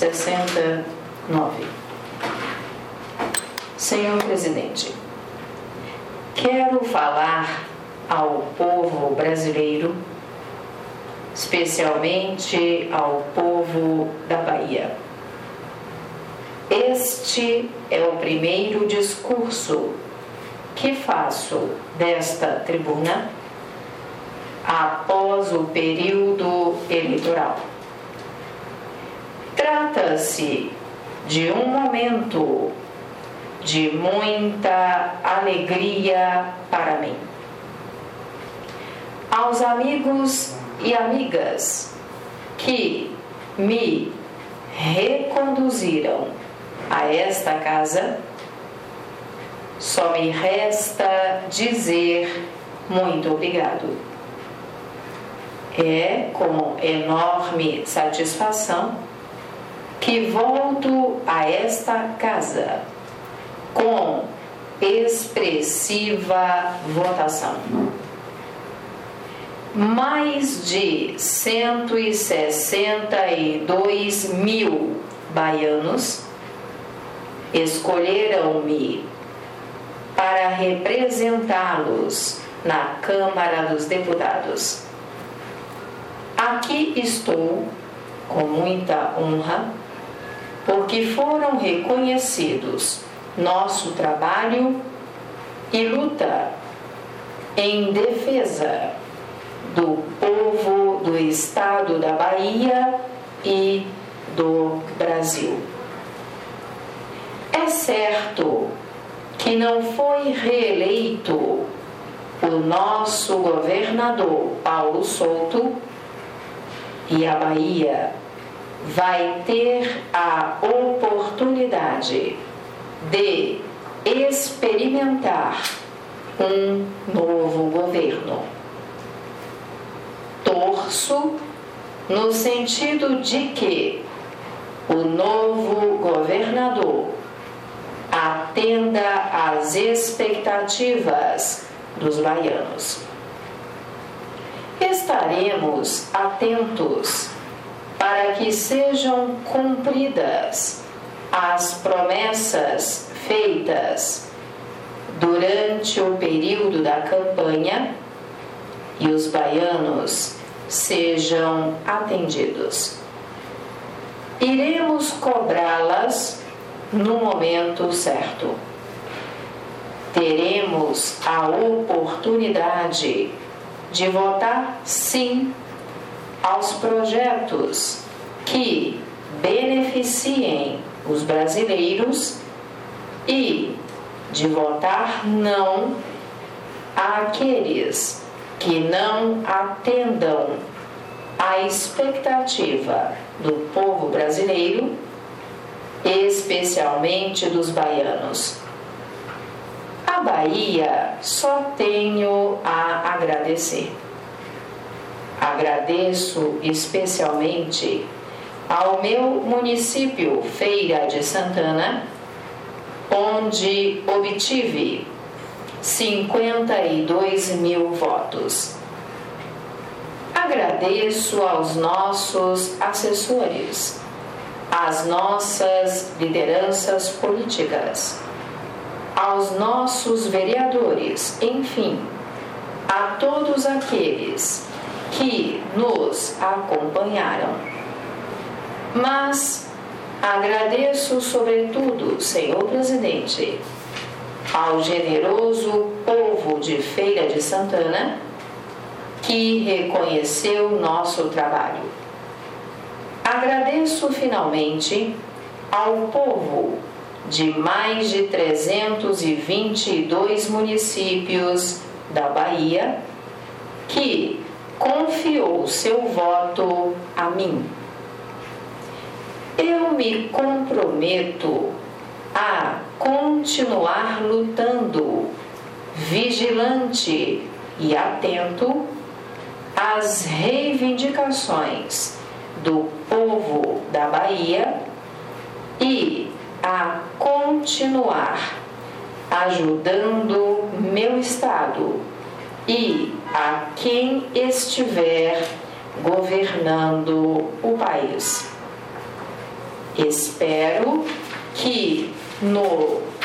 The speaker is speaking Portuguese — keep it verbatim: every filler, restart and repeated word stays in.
sessenta e nove. Senhor Presidente, quero falar ao povo brasileiro, especialmente ao povo da Bahia. Este é o primeiro discurso que faço desta tribuna após o período eleitoral. Trata-se de um momento de muita alegria para mim. Aos amigos e amigas que me reconduziram a esta casa, só me resta dizer muito obrigado. É com enorme satisfação que volto a esta casa com expressiva votação. Mais de cento e sessenta e dois mil baianos escolheram-me para representá-los na Câmara dos Deputados. Aqui estou com muita honra, porque foram reconhecidos nosso trabalho e luta em defesa do povo do estado da Bahia e do Brasil. É certo que não foi reeleito o nosso governador Paulo Souto, e a Bahia vai ter a oportunidade de experimentar um novo governo. Torço no sentido de que o novo governador atenda às expectativas dos baianos. Estaremos atentos para que sejam cumpridas as promessas feitas durante o período da campanha e os baianos sejam atendidos. Iremos cobrá-las no momento certo. Teremos a oportunidade de votar sim aos projetos que beneficiem os brasileiros e de votar não àqueles que não atendam à expectativa do povo brasileiro, especialmente dos baianos. A Bahia só tenho a agradecer. Agradeço especialmente ao meu município, Feira de Santana, onde obtive cinquenta e dois mil votos. Agradeço aos nossos assessores, às nossas lideranças políticas, aos nossos vereadores, enfim, a todos aqueles que nos acompanharam. Mas agradeço sobretudo, Senhor Presidente, ao generoso povo de Feira de Santana, que reconheceu nosso trabalho. Agradeço finalmente ao povo de mais de trezentos e vinte e dois municípios da Bahia, que confiou seu voto a mim. Eu me comprometo a continuar lutando, vigilante e atento às reivindicações do povo da Bahia e a continuar ajudando meu estado e a quem estiver governando o país. Espero que no